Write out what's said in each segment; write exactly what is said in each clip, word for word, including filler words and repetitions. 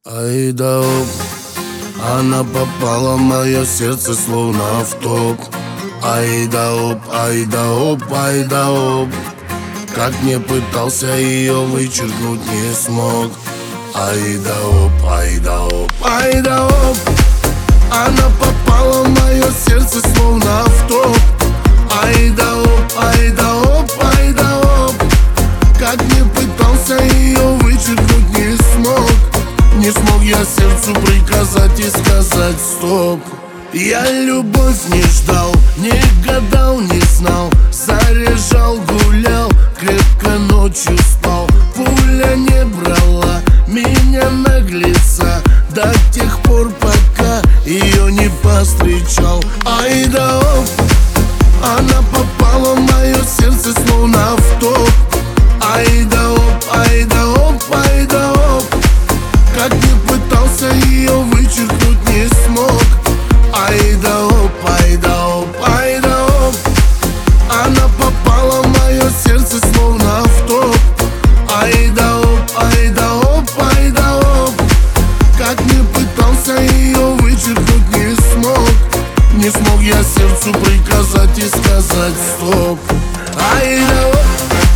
Ай да оп, она попала в мое сердце словно в топ. Ай да оп, ай да оп, ай да оп. Как не пытался ее вычеркнуть, не смог. Ай да оп, ай да оп, ай да оп. Она попала в мое сердце словно в топ. Ай да оп, ай да оп, ай да оп. Как не пытался ее вычеркнуть, не смог. Не смог я сердцу приказать и сказать стоп. Я любовь не ждал, не гадал, не знал. Заряжал, гулял, крепко ночью спал. Пуля не брала меня наглеца до тех пор, пока ее не повстречал. Ай да оп, она попала в мое сердце словно в топ. Ай да оп, ай да оп, ай да оп. Как не пытался ее вычеркнуть, не смог. Ай да оп, ай да оп, ай да оп. Она попала в мое сердце словно в топ. Ай да оп, ай да оп, ай да оп. Как не пытался ее вычеркнуть, не смог. Не смог я сердцу приказать и сказать стоп. Ай да оп.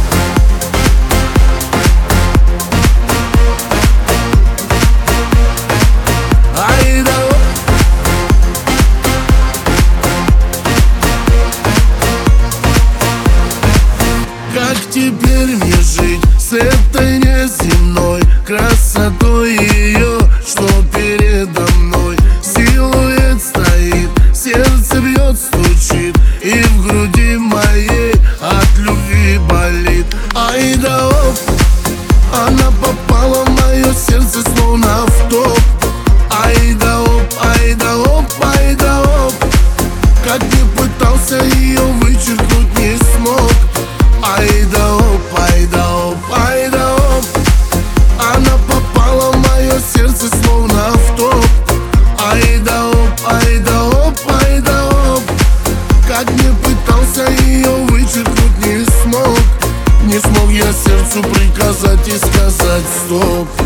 Как теперь мне жить с этой неземной красотой ее, что передо мной? Силуэт стоит, сердце бьет, стучит, и в груди моей от любви болит. Ай да оп, она попала в мое сердце словно в топ. Ай да оп, ай да оп, ай да оп. Как не пытался ее вычеркнуть, не смог. Ай да оп, ай да оп, ай да оп. Она попала в мое сердце словно в топ. Ай да оп, ай да оп, ай да оп. Как не пытался ее вычеркнуть, не смог. Не смог я сердцу приказать и сказать стоп.